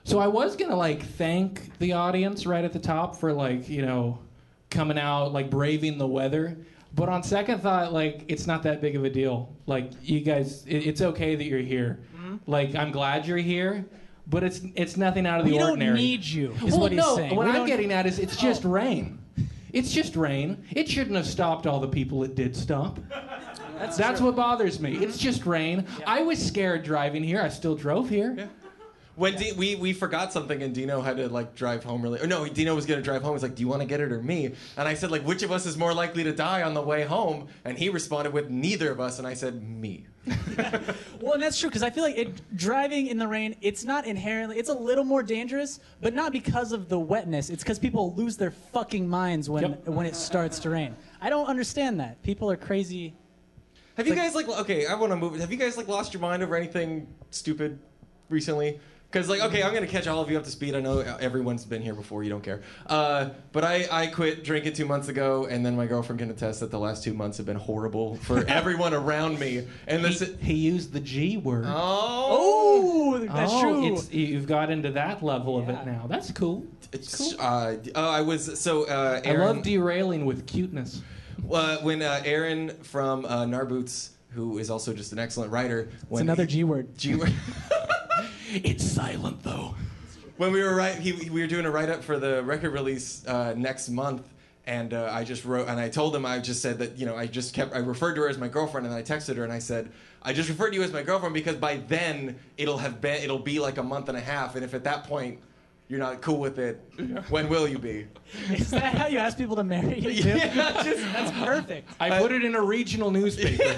So I was gonna like thank the audience right at the top for like, you know, coming out, like braving the weather. But on second thought, like it's not that big of a deal. Like you guys, it's okay that you're here. Like I'm glad you're here, but it's nothing out of the ordinary. We don't need you, is well, what he's no, saying. What I'm getting at is it's just rain. It's just rain. It shouldn't have stopped all the people it did stop. That's what bothers me. It's just rain. Yeah. I was scared driving here. I still drove here. Yeah. When we forgot something and Dino had to like drive home really. Or no, Dino was gonna drive home. He's like, "Do you want to get it or me?" And I said like, "Which of us is more likely to die on the way home?" And he responded with, "Neither of us." And I said, "Me." Well, and that's true because I feel like driving in the rain, it's not inherently. It's a little more dangerous, but not because of the wetness. It's because people lose their fucking minds when it starts to rain. I don't understand that. People are crazy. Have you guys like okay? I want to move. Have you guys like lost your mind over anything stupid recently? Because, like, okay, I'm going to catch all of you up to speed. I know everyone's been here before. You don't care. But I quit drinking 2 months ago, and then my girlfriend can attest that the last 2 months have been horrible for everyone around me. And he used the G word. Oh, that's true. You've got into that level of it now. That's cool. It's cool. I was, so, Aaron... I love derailing with cuteness. When Aaron from Narboots, who is also just an excellent writer... It's another G word. G word. It's silent though. When we were we were doing a write-up for the record release next month, and I just wrote, and I told him, I just said that, you know, I referred to her as my girlfriend, and I texted her and I said, I just referred to you as my girlfriend because by then it'll be like a month and a half, and if at that point you're not cool with it, when will you be? Is that how you ask people to marry you? Yeah, that's perfect. I put it in a regional newspaper.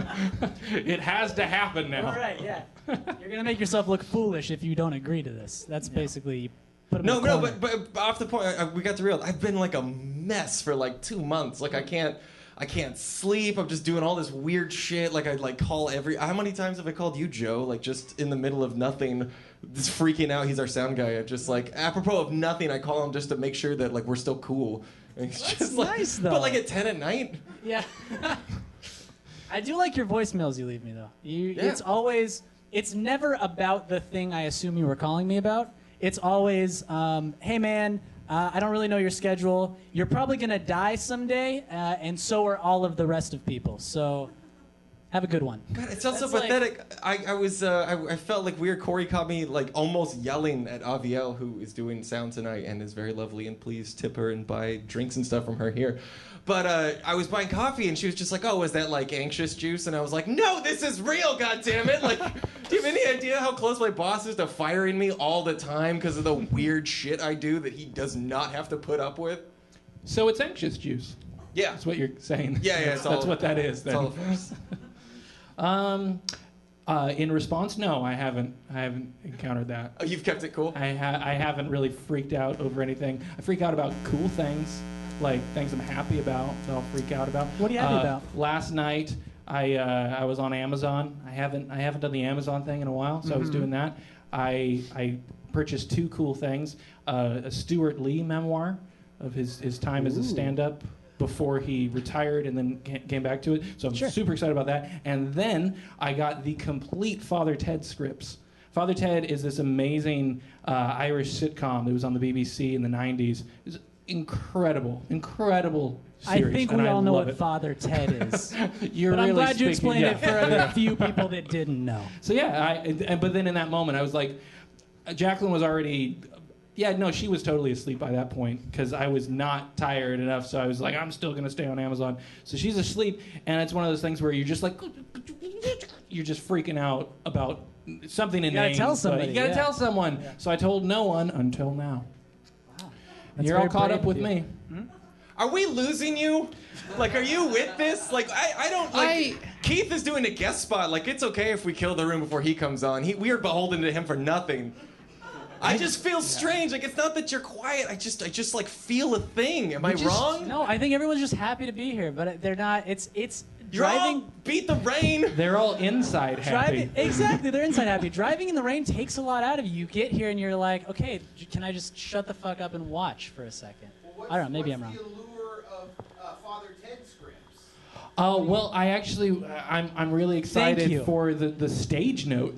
It has to happen now. All right, yeah. You're gonna make yourself look foolish if you don't agree to this. That's basically. Put them in a corner. But off the point, we got to realize I've been like a mess for like 2 months. Like I can't sleep. I'm just doing all this weird shit. Like I like call how many times have I called you, Joe? Like just in the middle of nothing, just freaking out. He's our sound guy. I just like apropos of nothing, I call him just to make sure that like we're still cool. And he's That's just nice like, though. But like at 10 at night. Yeah. I do like your voicemails you leave me though. It's never about the thing I assume you were calling me about. It's always, hey man, I don't really know your schedule. You're probably gonna die someday, and so are all of the rest of people. So, have a good one. God, it sounds so pathetic. I felt like weird. Corey caught me like almost yelling at Avielle, who is doing sound tonight and is very lovely. And please tip her and buy drinks and stuff from her here. But I was buying coffee and she was just like, "Oh, is that like anxious juice?" And I was like, "No, this is real. goddammit!" Like, do you have any idea how close my boss is to firing me all the time because of the weird shit I do that he does not have to put up with? So it's anxious juice. Yeah, that's what you're saying. Yeah. That's what that is. Then. It's all in response, no, I haven't encountered that. Oh, you've kept it cool? I haven't really freaked out over anything. I freak out about cool things, like things I'm happy about, that I'll freak out about. What are you happy about? Last night, I was on Amazon. I haven't done the Amazon thing in a while, so I was doing that. I purchased 2 cool things: a Stuart Lee memoir of his time as a stand-up before he retired and then came back to it. So I'm super excited about that. And then I got the complete Father Ted scripts. Father Ted is this amazing Irish sitcom that was on the BBC in the 90s. It's incredible series. I think we all know what Father Ted is. But I'm glad you explained it for the few people that didn't know. So but then in that moment I was like, Jacqueline was already... Yeah, no, she was totally asleep by that point because I was not tired enough. So I was like, I'm still going to stay on Amazon. So she's asleep, and it's one of those things where you're just like, you're just freaking out about something in You gotta tell somebody. You got to tell someone. Yeah. So I told no one until now. Wow. And you're all caught up with me. Are we losing you? Like, are you with this? Like, I don't, like, Keith is doing a guest spot. Like, it's okay if we kill the room before he comes on. We are beholden to him for nothing. I just feel strange. Like, it's not that you're quiet. I just like feel a thing. Am I wrong? No, I think everyone's just happy to be here, but they're not. It's You're driving. all beat the rain. They're all inside happy. Exactly, they're inside happy. Driving in the rain takes a lot out of you. You get here and you're like, okay, can I just shut the fuck up and watch for a second? Well, I don't know. Maybe I'm wrong. What's the allure of Father Ted scripts? Oh well, I'm really excited for the stage notes.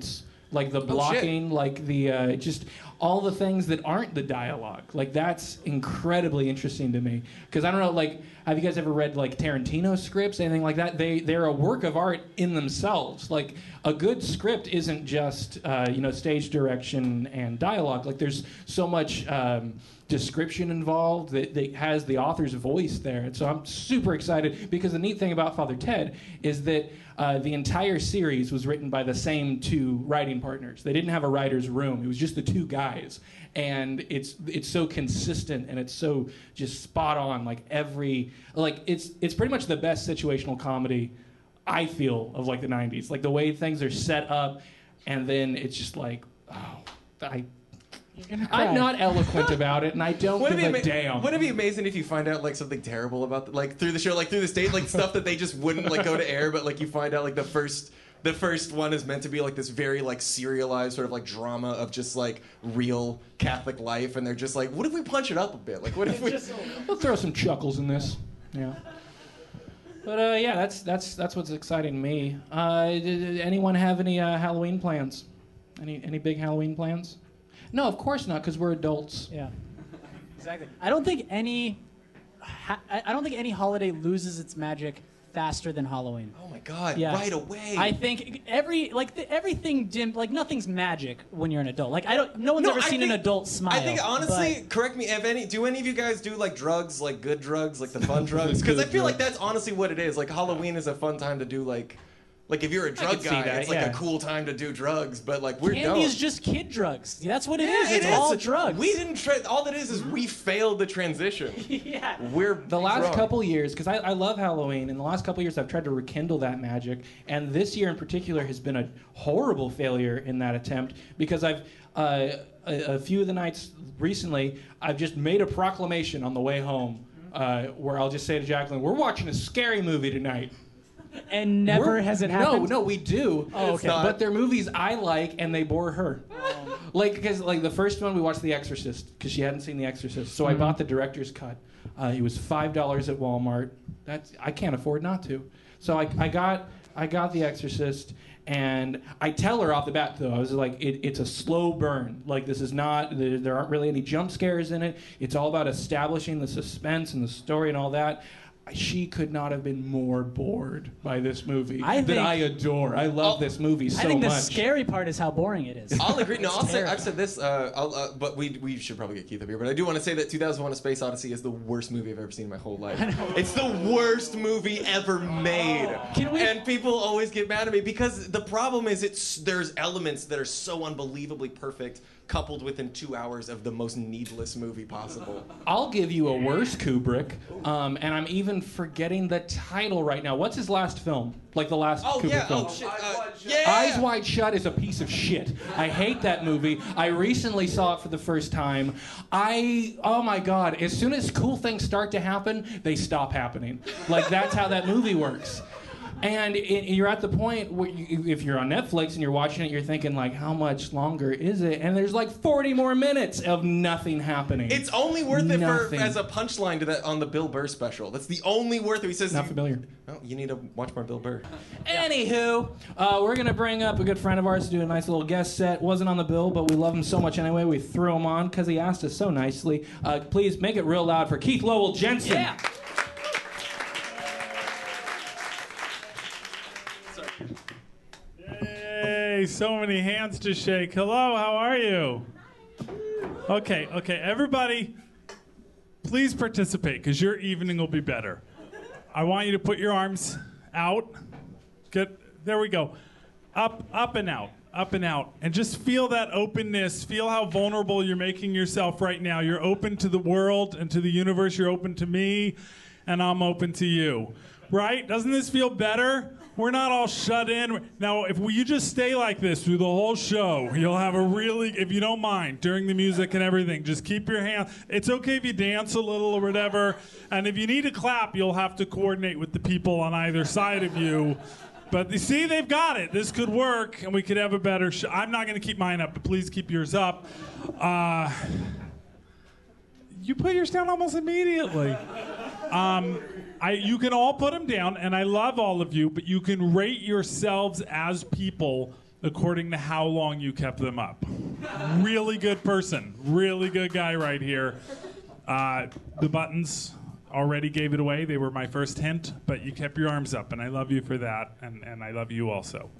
like the blocking, like the just all the things that aren't the dialogue. Like that's incredibly interesting to me because I don't know, like have you guys ever read like Tarantino scripts, anything like that? They're a work of art in themselves. Like a good script isn't just stage direction and dialogue. Like there's so much description involved that has the author's voice there. And so I'm super excited because the neat thing about Father Ted is that the entire series was written by the same two writing partners. They didn't have a writer's room. It was just the two guys. And it's so consistent and it's so just spot on. Like it's pretty much the best situational comedy I feel of like the 90s. Like the way things are set up and then it's just like, I'm not eloquent about it, and I don't give a damn. Wouldn't it be amazing if you find out like something terrible about like through the show, like through the state, like stuff that they just wouldn't like go to air, but like you find out like the first one is meant to be like this very like serialized sort of like drama of just like real Catholic life, and they're just like, what if we punch it up a bit? Like what if we? We'll throw some chuckles in this. Yeah. But yeah, that's what's exciting to me. Did anyone have any Halloween plans? Any big Halloween plans? No, of course not, because we're adults. Yeah, exactly. I don't think any holiday loses its magic faster than Halloween. Oh my God! Yeah. Right away. I think everything dim, like nothing's magic when you're an adult. Like no one's ever seen an adult smile. I think honestly, correct me if do any of you guys do like drugs, like good drugs, like the fun drugs? Because I feel like that's honestly what it is. Like Halloween is a fun time to do like if you're a drug guy, it's like a cool time to do drugs, but like we're candy is just kid drugs. That's what it is. It's all drugs. We didn't all that is we failed the transition. Yeah. The last couple years, because I love Halloween, and the last couple years I've tried to rekindle that magic, and this year in particular has been a horrible failure in that attempt because I've a few of the nights recently I've just made a proclamation on the way home where I'll just say to Jacqueline, "We're watching a scary movie tonight." And never has it happened? No, we do. Oh, okay. But they're movies I like, and they bore her. Because the first one we watched The Exorcist, because she hadn't seen The Exorcist. So I bought the director's cut. It was $5 at Walmart. I can't afford not to. So I got The Exorcist, and I tell her off the bat, though, I was like, it's a slow burn. Like, this is not, there aren't really any jump scares in it. It's all about establishing the suspense and the story and all that. She could not have been more bored by this movie that I adore. I love this movie so much. I think the scary part is how boring it is. I'll agree. No, I've said this, but we should probably get Keith up here. But I do want to say that 2001: A Space Odyssey is the worst movie I've ever seen in my whole life. It's the worst movie ever made. And people always get mad at me because the problem is there's elements that are so unbelievably perfect, coupled within 2 hours of the most needless movie possible. I'll give you a worse Kubrick, and I'm even forgetting the title right now. What's his last film? Like the last Kubrick film? Oh, shit. Eyes Wide Shut is a piece of shit. I hate that movie. I recently saw it for the first time. Oh my God, as soon as cool things start to happen, they stop happening. Like that's how that movie works. And you're at the point where if you're on Netflix and you're watching it, you're thinking like, how much longer is it? And there's like 40 more minutes of nothing happening. It's only worth it as a punchline to that on the Bill Burr special. That's the only worth it. He says, not familiar. Oh, you need to watch more Bill Burr. Anywho, we're going to bring up a good friend of ours to do a nice little guest set. Wasn't on the bill, but we love him so much anyway. We threw him on because he asked us so nicely. Please make it real loud for Keith Lowell Jensen. Yeah. Yay, so many hands to shake. Hello, how are you? Okay, everybody, please participate because your evening will be better. I want you to put your arms out. There we go. Up and out. Up and out. And just feel that openness. Feel how vulnerable you're making yourself right now. You're open to the world and to the universe. You're open to me, and I'm open to you. Right? Doesn't this feel better? We're not all shut in. Now, if you just stay like this through the whole show, you'll have a really, if you don't mind, during the music and everything, just keep your hand. It's okay if you dance a little or whatever. And if you need to clap, you'll have to coordinate with the people on either side of you. But you see, they've got it. This could work, and we could have a better show. I'm not going to keep mine up, but please keep yours up. You put yours down almost immediately. You can all put them down, and I love all of you, but you can rate yourselves as people according to how long you kept them up. Really good person. Really good guy right here. The buttons already gave it away. They were my first hint, but you kept your arms up, and I love you for that, and I love you also.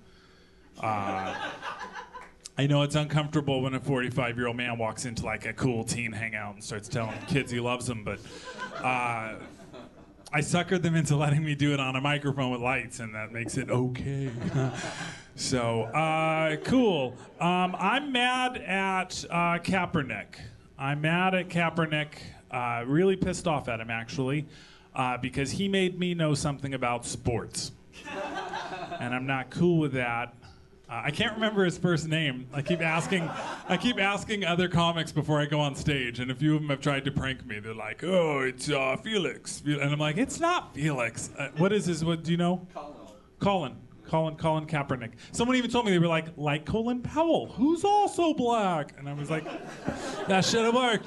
I know it's uncomfortable when a 45-year-old man walks into like a cool teen hangout and starts telling kids he loves them, but I suckered them into letting me do it on a microphone with lights, and that makes it okay. So, cool. I'm mad at Kaepernick. I'm mad at Kaepernick. Really pissed off at him, actually, because he made me know something about sports. And I'm not cool with that. I can't remember his first name. I keep asking other comics before I go on stage, and a few of them have tried to prank me. They're like, "Oh, it's Felix," and I'm like, "It's not Felix." What is his? What do you know? Colin Kaepernick. Someone even told me, they were like Colin Powell, who's also black, and I was like, that should have worked.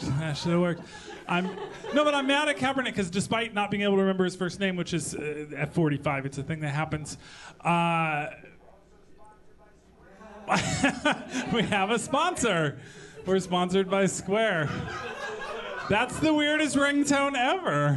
But I'm mad at Kaepernick because despite not being able to remember his first name, which is at 45, it's a thing that happens. We have a sponsor. We're sponsored by Square. That's the weirdest ringtone ever.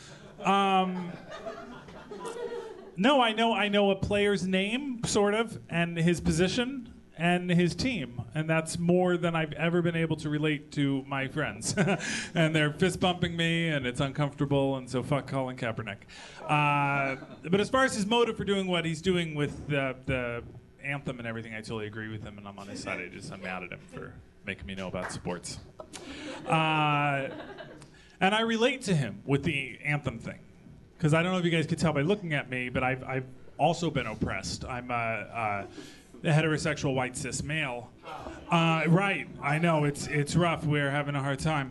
No, I know a player's name, sort of, and his position, and his team. And that's more than I've ever been able to relate to my friends. And they're fist bumping me, and it's uncomfortable, and so fuck Colin Kaepernick. But as far as his motive for doing what he's doing with the anthem and everything, I totally agree with him, and I'm on his side. I'm mad at him for making me know about sports. And I relate to him with the anthem thing. Because I don't know if you guys could tell by looking at me, but I've also been oppressed. I'm a heterosexual white cis male. Right, I know, it's rough. We're having a hard time.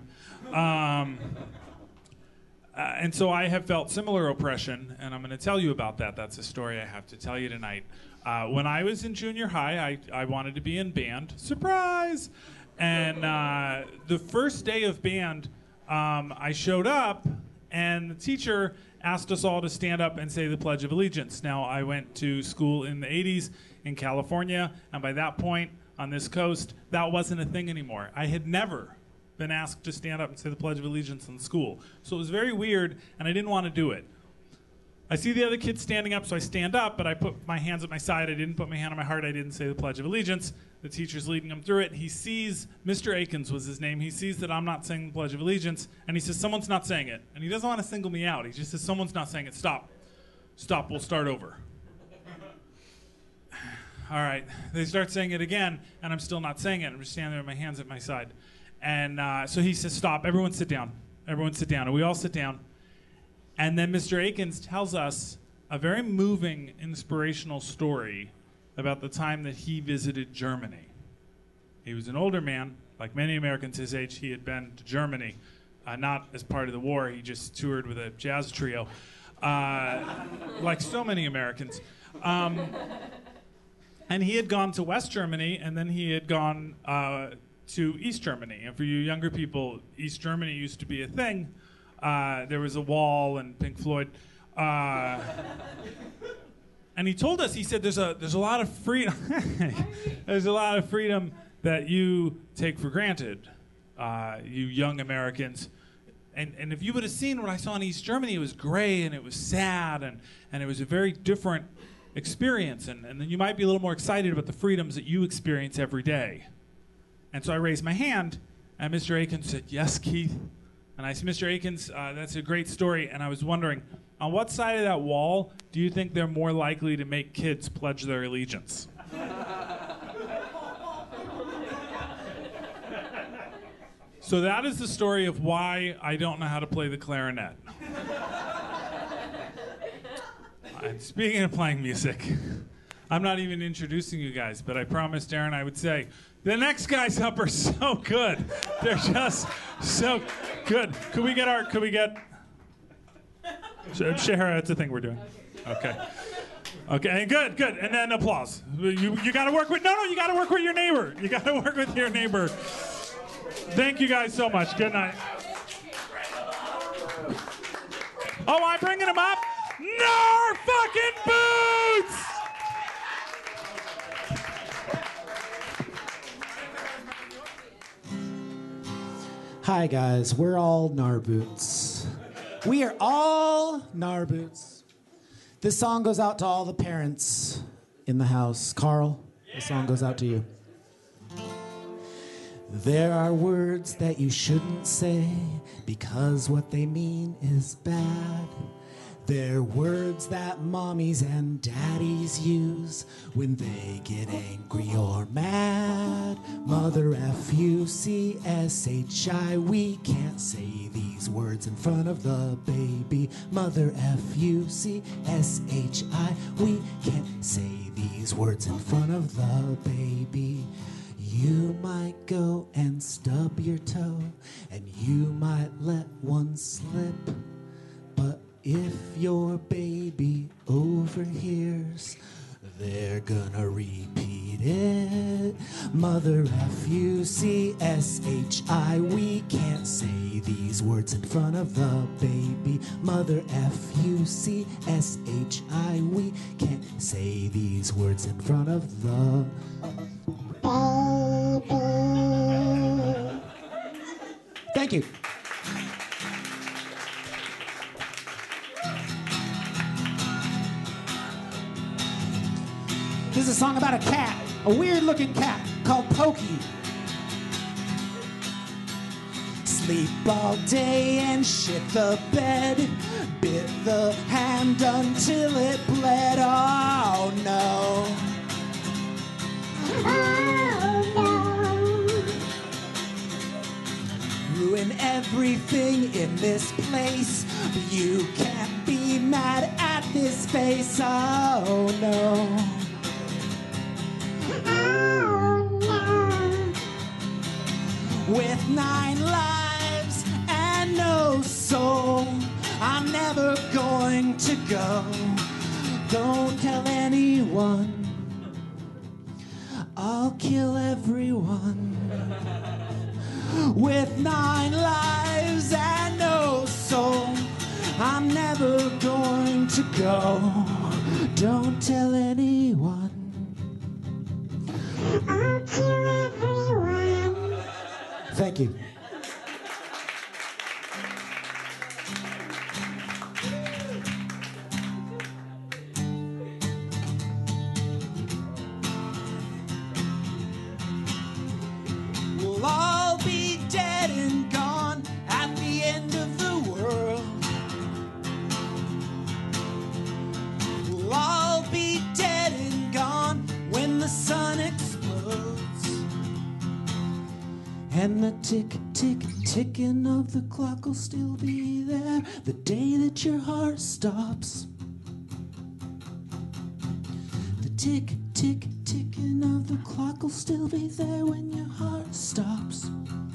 And so I have felt similar oppression, and I'm going to tell you about that. That's a story I have to tell you tonight. When I was in junior high, I wanted to be in band. Surprise! And the first day of band, I showed up, and the teacher asked us all to stand up and say the Pledge of Allegiance. Now, I went to school in the 80s in California, and by that point, on this coast, that wasn't a thing anymore. I had never been asked to stand up and say the Pledge of Allegiance in school. So it was very weird, and I didn't want to do it. I see the other kids standing up, so I stand up, but I put my hands at my side. I didn't put my hand on my heart. I didn't say the Pledge of Allegiance. The teacher's leading him through it. He sees, Mr. Akins was his name. He sees that I'm not saying the Pledge of Allegiance, and he says, someone's not saying it. And he doesn't want to single me out. He just says, someone's not saying it. Stop. Stop. We'll start over. All right. They start saying it again, and I'm still not saying it. I'm just standing there with my hands at my side. And so he says, stop. Everyone sit down. Everyone sit down. And we all sit down. And then Mr. Akins tells us a very moving, inspirational story about the time that he visited Germany. He was an older man. Like many Americans his age, he had been to Germany, not as part of the war. He just toured with a jazz trio, like so many Americans. And he had gone to West Germany, and then he had gone to East Germany. And for you younger people, East Germany used to be a thing. There was a wall and Pink Floyd. And he told us, he said, there's a lot of freedom. There's a lot of freedom that you take for granted, you young Americans. And if you would have seen what I saw in East Germany, it was gray and it was sad and it was a very different experience. And then you might be a little more excited about the freedoms that you experience every day. And so I raised my hand, and Mr. Akins said, yes, Keith. And I said, Mr. Akins, that's a great story. And I was wondering, on what side of that wall do you think they're more likely to make kids pledge their allegiance? So that is the story of why I don't know how to play the clarinet. And speaking of playing music, I'm not even introducing you guys, but I promised Aaron I would say, the next guys up are so good. They're just so good. Could we get Shahara, it's a thing we're doing. Okay, good. And then applause. You gotta work with, you gotta work with your neighbor. You gotta work with your neighbor. Thank you guys so much. Good night. Oh, I'm bringing him up? No fucking boots! Hi guys, we're all Narboots. We are all Narboots. This song goes out to all the parents in the house. Carl, this song goes out to you. There are words that you shouldn't say because what they mean is bad. They're words that mommies and daddies use when they get angry or mad. Mother F-U-C-S-H-I, we can't say these words in front of the baby. Mother F-U-C-S-H-I, we can't say these words in front of the baby. You might go and stub your toe, and you might let one slip, but if your baby overhears, they're gonna repeat it. Mother F-U-C-S-H-I, we can't say these words in front of the baby. Mother F-U-C-S-H-I, we can't say these words in front of the baby. Thank you. This is a song about a cat, a weird-looking cat called Pokey. Sleep all day and shit the bed, bit the hand until it bled. Oh no. Ruin everything in this place, but you can't be mad at this face. Oh no. With 9 lives and no soul, I'm never going to go. Don't tell anyone, I'll kill everyone. With 9 lives and no soul, I'm never going to go. Don't tell anyone, I'll kill everyone. Thank you. We'll all be dead and gone at the end of the world. We'll all be dead and gone when the sun explodes. And the tick, tick, ticking of the clock will still be there the day that your heart stops. The tick, tick, ticking of the clock will still be there when your heart stops.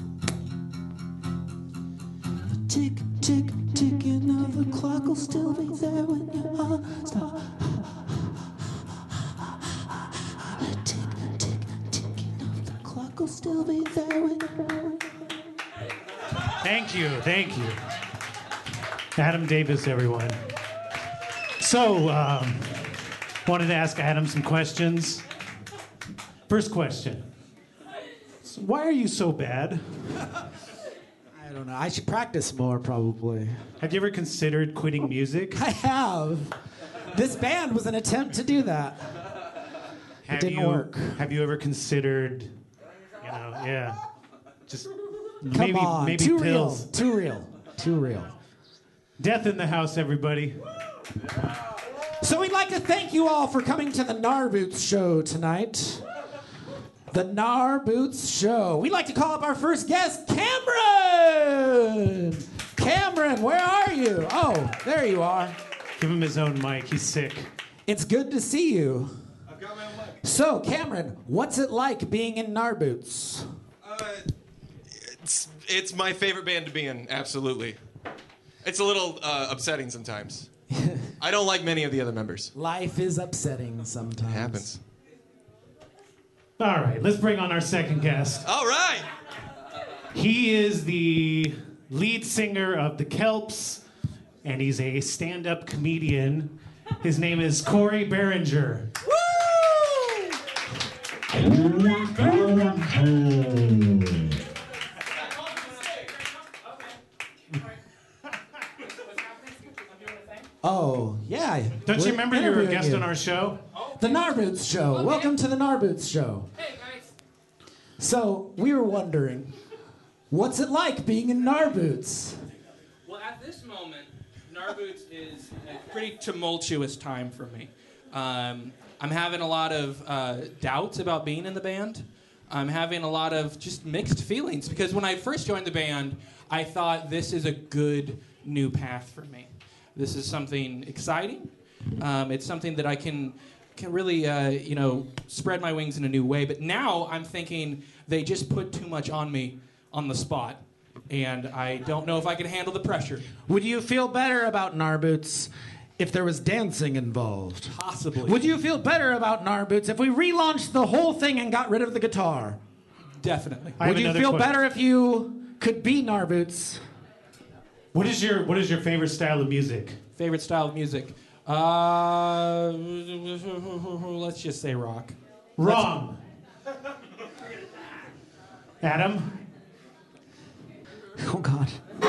The tick, tick, ticking of the clock will still be there when your heart stops. The tick, tick, ticking of the clock will still be there when Thank you, thank you. Adam Davis, everyone. So, wanted to ask Adam some questions. First question. So why are you so bad? I don't know. I should practice more, probably. Have you ever considered quitting music? I have. This band was an attempt to do that. It didn't work. Have you ever considered, just Come on. maybe Too pills? real. Too real. Too real. Death in the house, everybody. So we'd like to thank you all for coming to the Narboots show tonight. The Narboots show. We'd like to call up our first guest, Cameron! Cameron, where are you? Oh, there you are. Give him his own mic. He's sick. It's good to see you. I've got my own mic. So, Cameron, what's it like being in Narboots? It's my favorite band to be in, absolutely. It's a little upsetting sometimes. I don't like many of the other members. Life is upsetting sometimes. It happens. All right, let's bring on our second guest. All right. He is the lead singer of the Kelps, and he's a stand-up comedian. His name is Corey Behringer. Oh, yeah. Don't you We're remember you were a interviewing guest you. on our show? The Narboots Show. Okay. Welcome to the Narboots Show. Hey, guys. So, we were wondering, what's it like being in Narboots? Well, at this moment, Narboots is a pretty tumultuous time for me. I'm having a lot of doubts about being in the band. I'm having a lot of just mixed feelings because when I first joined the band, I thought this is a good new path for me. This is something exciting. It's something that I can really, spread my wings in a new way. But now I'm thinking they just put too much on me on the spot, and I don't know if I can handle the pressure. Would you feel better about Narboots if there was dancing involved? Possibly. Would you feel better about Narboots if we relaunched the whole thing and got rid of the guitar? Definitely. I have Would you another feel question. better if you could be Narboots? What is your favorite style of music? Favorite style of music? Let's just say rock. Wrong. Adam? Oh, God.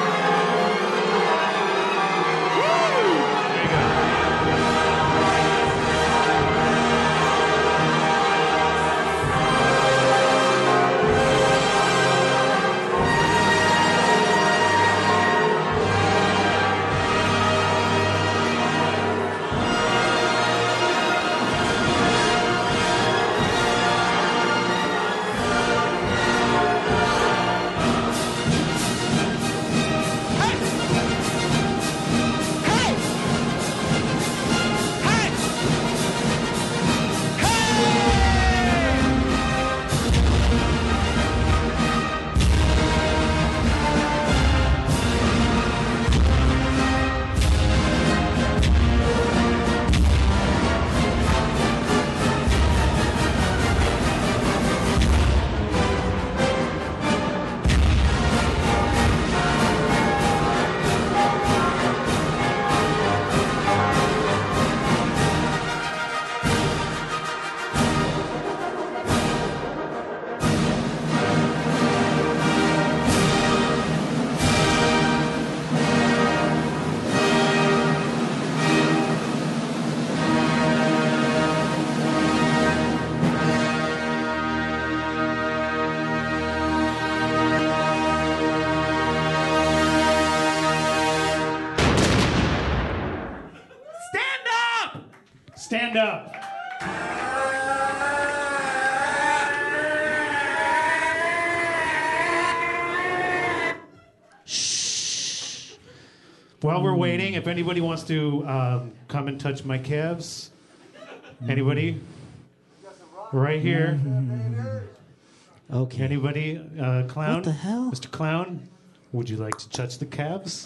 Stand up. While we're waiting, if anybody wants to come and touch my calves, anybody? Right here. Okay. Anybody? Clown? What the hell? Mr. Clown, would you like to touch the calves?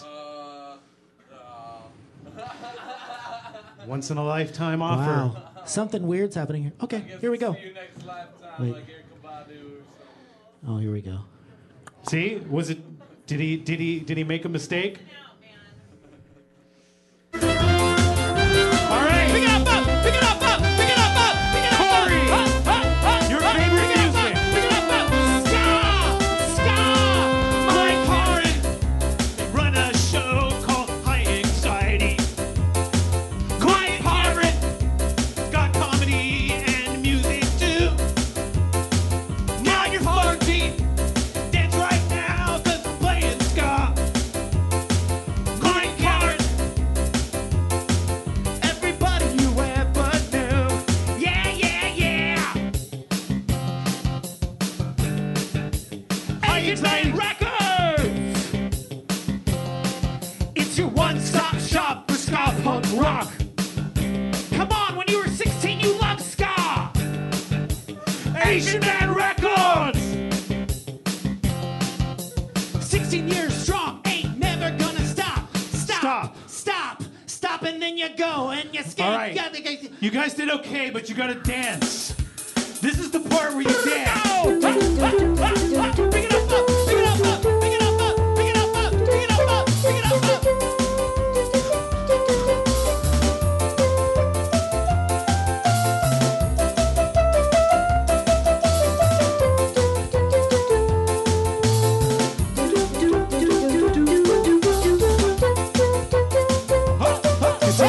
Once in a lifetime offer. Wow. Something weird's happening here. Okay, here we go. See you next lifetime, Wait. like Erykah Badu or something. Oh, here we go. See? Was it? Did he make a mistake? All right. Pick it up, up! Pick it up, up! Pick it up, up! Pick it up, Corey, up! your favorite Pick it up, music. up! Pick it up, up! Ska! Ska! Mike Horan run a show called High Anxiety. Mike Horan got comedy and music too. Now you're 14. Dance right now 'cause we're playing ska. Mike Horan, everybody you ever knew. Yeah, yeah, yeah. High Anxiety Records. It's your one-stop shop for ska punk rock. Come on, when you were 16, you loved ska. Asian Man Records. 16 years strong, ain't never gonna stop. Stop. Stop. Stop, and then you go and you skate. All right. You guys did okay, but you gotta dance. This is the part where you dance. Pick it up, up, pick it up, up, pick it up, up, pick it up, up, pick it up, up, pick it up, up, pick it up, up. You see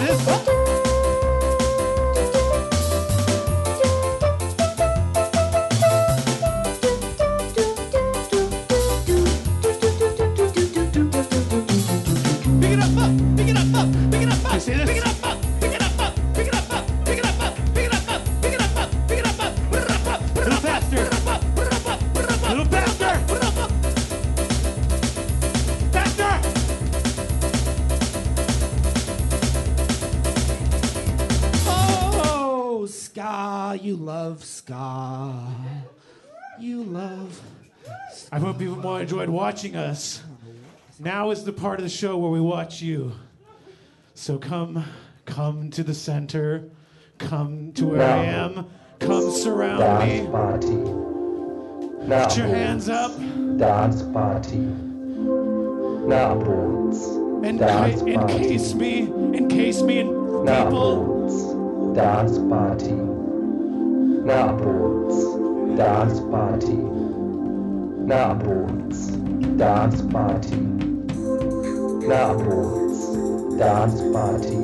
You love ska. You love. I hope you more enjoyed watching us. Now is the part of the show where we watch you. So come to the center. Come to where I am. Come surround Dance me. party. Put your hands up. Dance party. Now boots. Dance party. Encase me in Now people. boots. Dance party. Now boots. Dance party. Now boots. Dance party. Now boots. Dance party.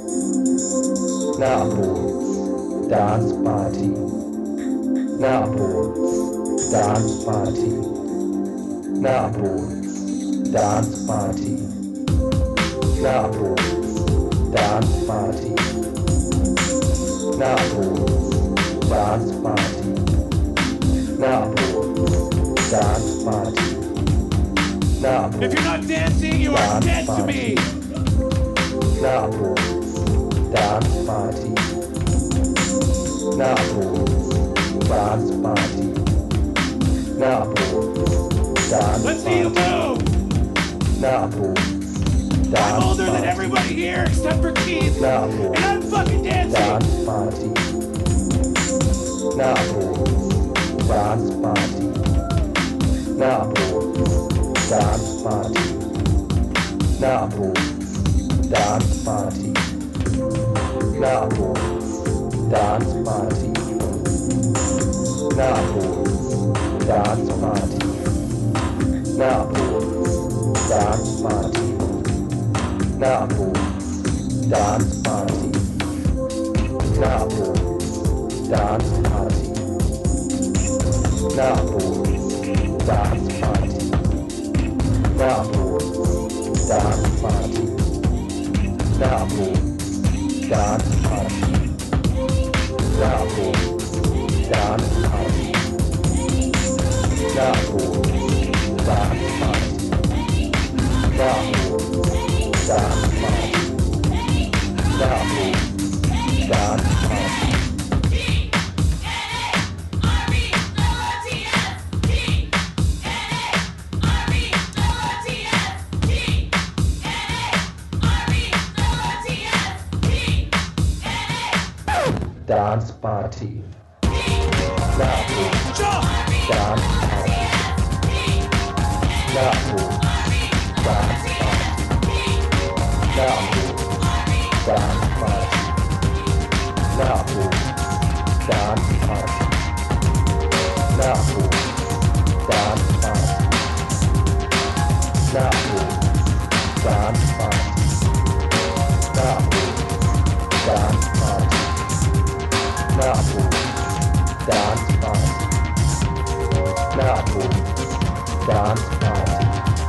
Now boots. Dance party. Now boots. Dance party. Now boots. Dance party. Now boots. Dance party. Now boots. Dance party. Now boots. Dance party. Now boots. If you're not dancing, you are Dance dead to party. me. Now boots. Dance party. Now boots. Dance party. Now boots. Dance Let's see you party. move. Now boots. I'm Dance older than party. everybody here except for Keith. Now boots. And I'm fucking dancing. Dance party. Now boots. Dance party. Now boots. Dance party. Now boots. Dance party. Now boots. Dance party. Now boots. Dance party. Now boots. Dance party. Now boots. Dance party. Now boots. Dance party. Now boots. Dance party. Now boots. Dance party. Now boots. Dance party. Now boots. Dance party. Now boots. Dance party. Now boots. Dance party. Now boots. Dance party. Dance party. Now boots. Dance party. Now boots. Dance party. Now boots. Dance party. Now boots. Dance party. Now boots. Dance party. Now boots. Dance party. Now boots. Dance party. Now boots. Dance party. Now boots. Dance party.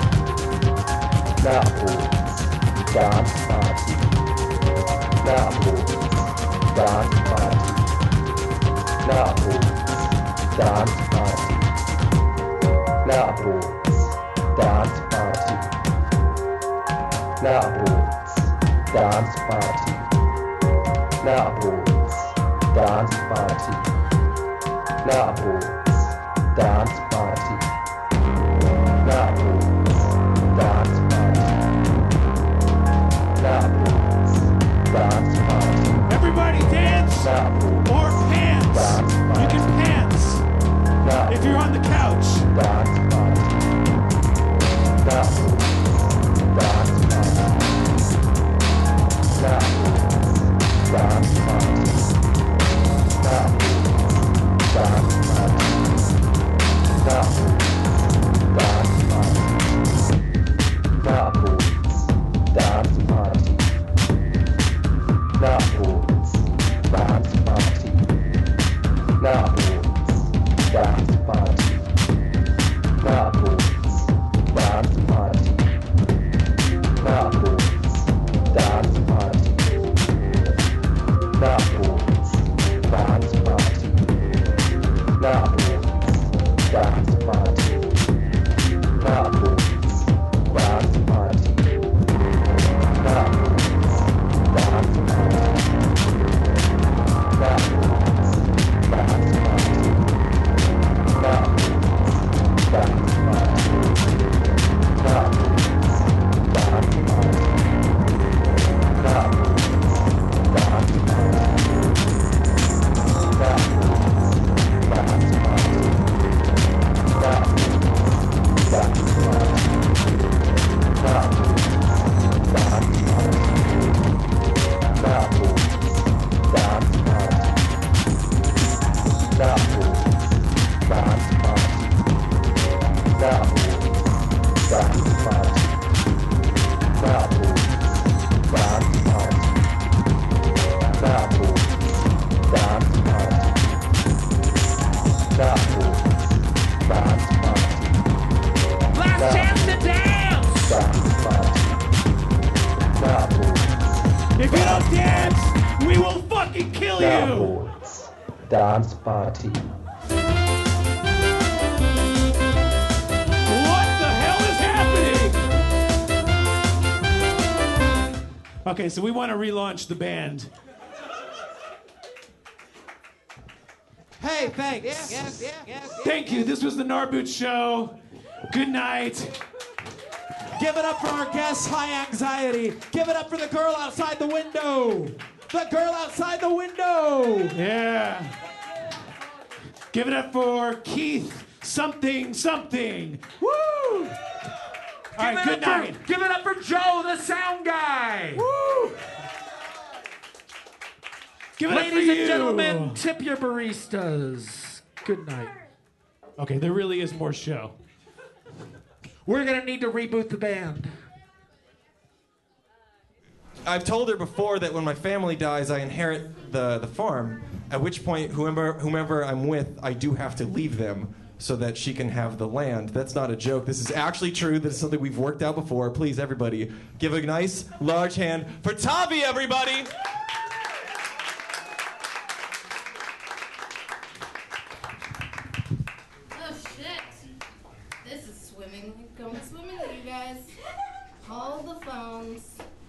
Now boots. Dance party. Now boots. Dance party. Now boots. Dance party. Now boots. Dance party. Now boots. Dance party. Now boots. Dance party. Now boots. Dance party. Now boots. Dance party. Now boots. Dance party. Everybody dance Now boots. or pants. Dance party. You can pants Now if you're on the couch. Dance party. Now boots. Dance party. Now boots. Dance party. Now boots. Dance party. Now Last chance to dance! If you don't dance, we will fucking kill you! Dance party. What the hell is happening? Okay, so we want to relaunch the band. Hey, thanks. Thank you. This was the Narboots Show. Good night. Give it up for our guest, High Anxiety. Give it up for the girl outside the window. The girl outside the window. Yeah. Give it up for Keith something. Woo! All right, good night. Give it up for Joe, the sound guy. Woo! Give it up for Ladies you. and gentlemen, tip your baristas. Good night. Okay, there really is more show. We're gonna need to reboot the band. I've told her before that when my family dies, I inherit the farm. At which point, whomever I'm with, I do have to leave them so that she can have the land. That's not a joke. This is actually true. This is something we've worked out before. Please, everybody, give a nice, large hand for Tavi, everybody. Oh shit. This is swimming. Going swimming with you guys. Hold the phones.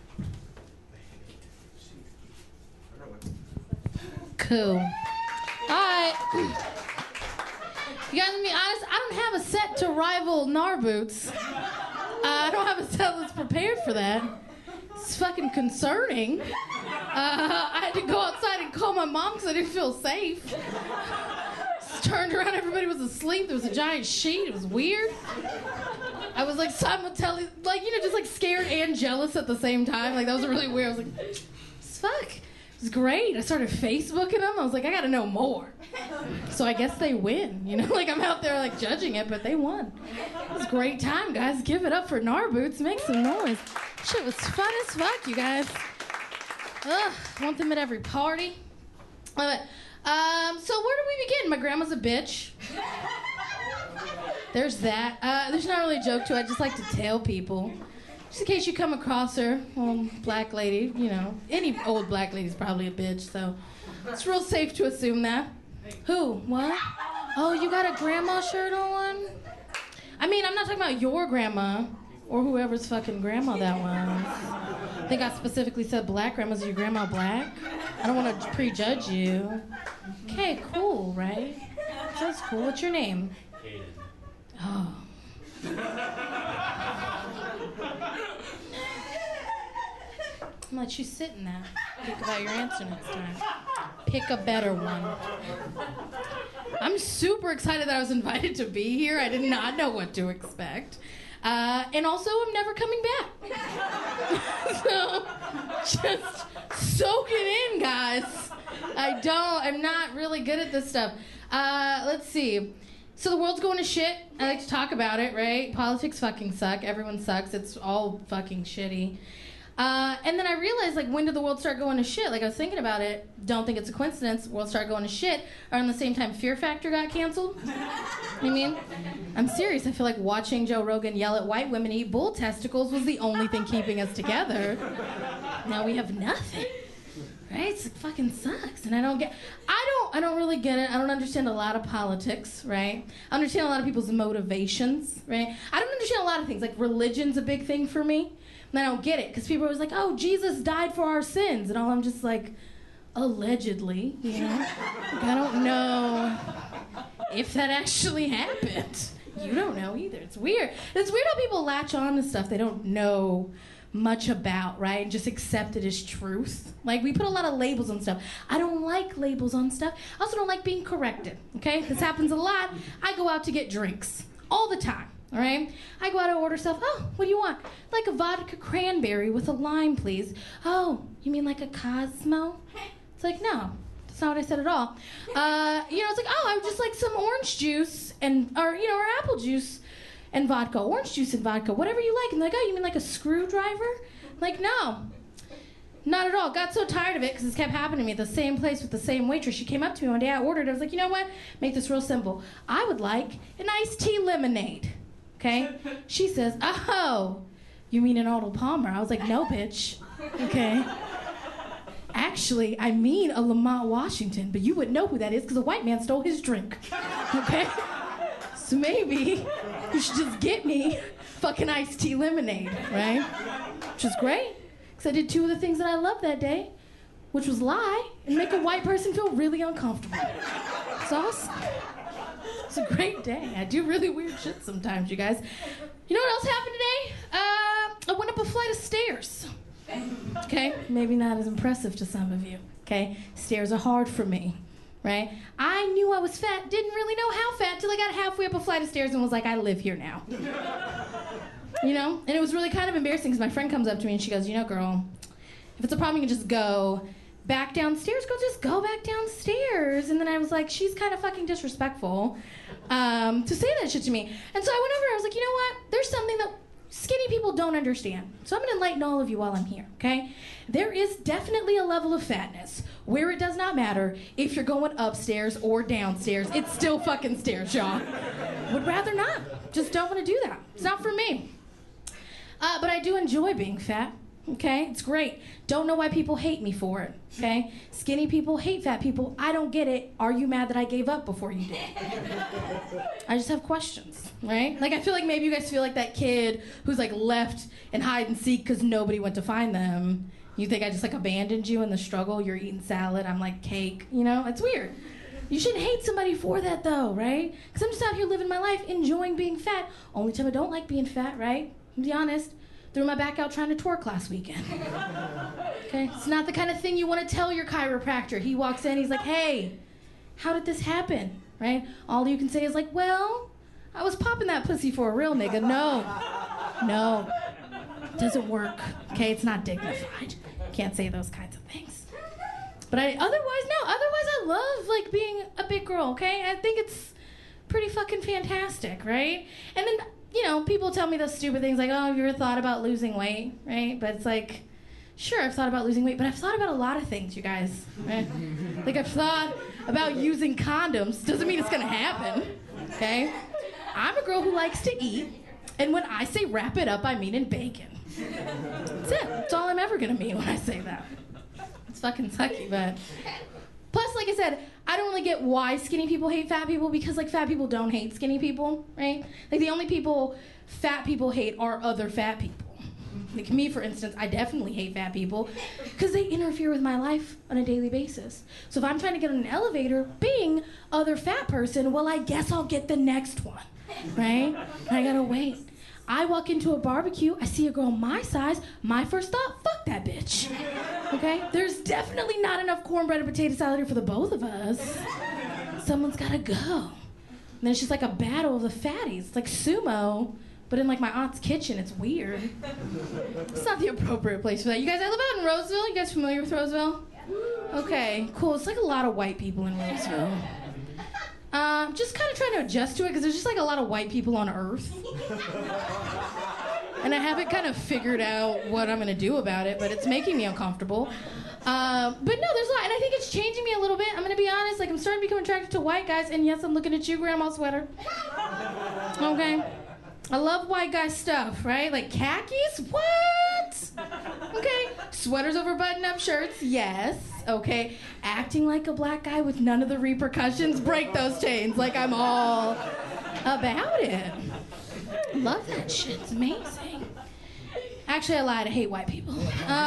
Cool. Alright. You guys, to be honest, I don't have a set to rival Narboots. I don't have a set that's prepared for that. It's fucking concerning. I had to go outside and call my mom because I didn't feel safe. Just turned around, everybody was asleep. There was a giant sheet. It was weird. I was like simultaneously, like, you know, just like scared and jealous at the same time. Like, that was really weird. I was like, fuck. It was great. I started Facebooking them. I was like, I gotta know more. So I guess they win. You know, like I'm out there like judging it, but they won. It was a great time, guys. Give it up for Narboots. Make some noise. Shit was fun as fuck, you guys. Ugh, want them at every party. Love it. So where do we begin? My grandma's a bitch. There's that. There's not really a joke to it. I just like to tell people. Just in case you come across her, old black lady, you know. Any old black lady's probably a bitch, so it's real safe to assume that. Who? What? Oh, you got a grandma shirt on? I mean, I'm not talking about your grandma or whoever's fucking grandma that was. I think I specifically said black grandmas. Is your grandma black? I don't want to prejudge you. Okay, cool, right? That's cool. What's your name? Hayden. Oh. I'm gonna let you sit in that. Think about your answer next time. Pick a better one. I'm super excited that I was invited to be here. I did not know what to expect. And also, I'm never coming back. So, just soak it in, guys. I'm not really good at this stuff. Let's see. So the world's going to shit. I like to talk about it, right? Politics fucking suck. Everyone sucks. It's all fucking shitty. And then I realized, like, when did the world start going to shit? Like, I was thinking about it. Don't think it's a coincidence. World started going to shit around the same time Fear Factor got canceled. You know what I mean? I'm serious. I feel like watching Joe Rogan yell at white women eat bull testicles was the only thing keeping us together. Now we have nothing. Right? It fucking sucks. And I don't really get it. I don't understand a lot of politics, right? I understand a lot of people's motivations, right? I don't understand a lot of things. Like, religion's a big thing for me. And I don't get it, because people are always like, oh, Jesus died for our sins. And all I'm just like, allegedly, you know? Like, I don't know if that actually happened. You don't know either. It's weird. It's weird how people latch on to stuff they don't know much about, right? And just accept it as truth. Like, we put a lot of labels on stuff. I don't like labels on stuff. I also don't like being corrected, okay? This happens a lot. I go out to get drinks all the time. All right? I go out and order stuff. Oh, what do you want? Like a vodka cranberry with a lime, please. Oh, you mean like a Cosmo? It's like, no, that's not what I said at all. It's like, oh, I would just like some orange juice or apple juice and vodka, orange juice and vodka, whatever you like. And they're like, oh, you mean like a screwdriver? I'm like, no. Not at all. Got so tired of it because this kept happening to me at the same place with the same waitress. She came up to me one day. I ordered. I was like, you know what? Make this real simple. I would like an iced tea lemonade. Okay? She says, oh, you mean an Arnold Palmer? I was like, no, bitch. Okay? Actually, I mean a Lamont Washington, but you wouldn't know who that is because a white man stole his drink. Okay? So maybe you should just get me fucking iced tea lemonade, right? Which is great. I did 2 of the things that I loved that day, which was lie and make a white person feel really uncomfortable. It's awesome. It's a great day. I do really weird shit sometimes, you guys. You know what else happened today? I went up a flight of stairs. Okay? Maybe not as impressive to some of you. Okay? Stairs are hard for me. Right? I knew I was fat, didn't really know how fat till I got halfway up a flight of stairs and was like, I live here now. You know? And it was really kind of embarrassing because my friend comes up to me and she goes, you know, girl, if it's a problem, you can just go back downstairs. Girl, just go back downstairs. And then I was like, she's kind of fucking disrespectful to say that shit to me. And so I went over and I was like, you know what? There's something that skinny people don't understand. So I'm going to enlighten all of you while I'm here, okay? There is definitely a level of fatness where it does not matter if you're going upstairs or downstairs. It's still fucking stairs, y'all. Would rather not. Just don't want to do that. It's not for me. But I do enjoy being fat, okay? It's great. Don't know why people hate me for it, okay? Skinny people hate fat people. I don't get it. Are you mad that I gave up before you did? I just have questions, right? Like, I feel like maybe you guys feel like that kid who's, like, left in hide and seek because nobody went to find them. You think I just, like, abandoned you in the struggle? You're eating salad. I'm, like, cake. You know? It's weird. You shouldn't hate somebody for that, though, right? Because I'm just out here living my life, enjoying being fat. Only time I don't like being fat, right? To be honest, threw my back out trying to twerk last weekend. Okay? It's not the kind of thing you want to tell your chiropractor. He walks in, he's like, hey, how did this happen? Right? All you can say is like, well, I was popping that pussy for a real nigga. No. It doesn't work. Okay? It's not dignified. Can't say those kinds of things. But otherwise, I love, like, being a big girl, okay? I think it's pretty fucking fantastic, right? And then, you know, people tell me those stupid things like, oh, have you ever thought about losing weight, right? But it's like, sure, I've thought about losing weight, but I've thought about a lot of things, you guys, right? Like, I've thought about using condoms. Doesn't mean it's gonna happen, okay? I'm a girl who likes to eat, and when I say wrap it up, I mean in bacon. That's it. That's all I'm ever gonna mean when I say that. It's fucking sucky, but... Plus, like I said, I don't really get why skinny people hate fat people because, like, fat people don't hate skinny people, right? Like, the only people fat people hate are other fat people. Like, me, for instance, I definitely hate fat people because they interfere with my life on a daily basis. So if I'm trying to get on an elevator, being other fat person, well, I guess I'll get the next one, right? And I gotta wait. I walk into a barbecue, I see a girl my size, my first thought, fuck that bitch. Okay? There's definitely not enough cornbread and potato salad here for the both of us. Someone's gotta go. And then it's just like a battle of the fatties. It's like sumo, but in like my aunt's kitchen. It's weird. It's not the appropriate place for that. You guys, I live out in Roseville. You guys familiar with Roseville? Okay, cool. It's like a lot of white people in Roseville. Just kind of trying to adjust to it because there's just like a lot of white people on Earth. And I haven't kind of figured out what I'm going to do about it, but it's making me uncomfortable. But no, there's a lot, and I think it's changing me a little bit. I'm going to be honest, like I'm starting to become attracted to white guys, and yes, I'm looking at you, Grandma Sweater. Okay? I love white guy stuff, right? Like khakis? What? Okay. Sweaters over button-up shirts? Yes. Okay. Acting like a black guy with none of the repercussions? Break those chains. Like I'm all about it. Love that shit. It's amazing. Actually, I lied. I hate white people.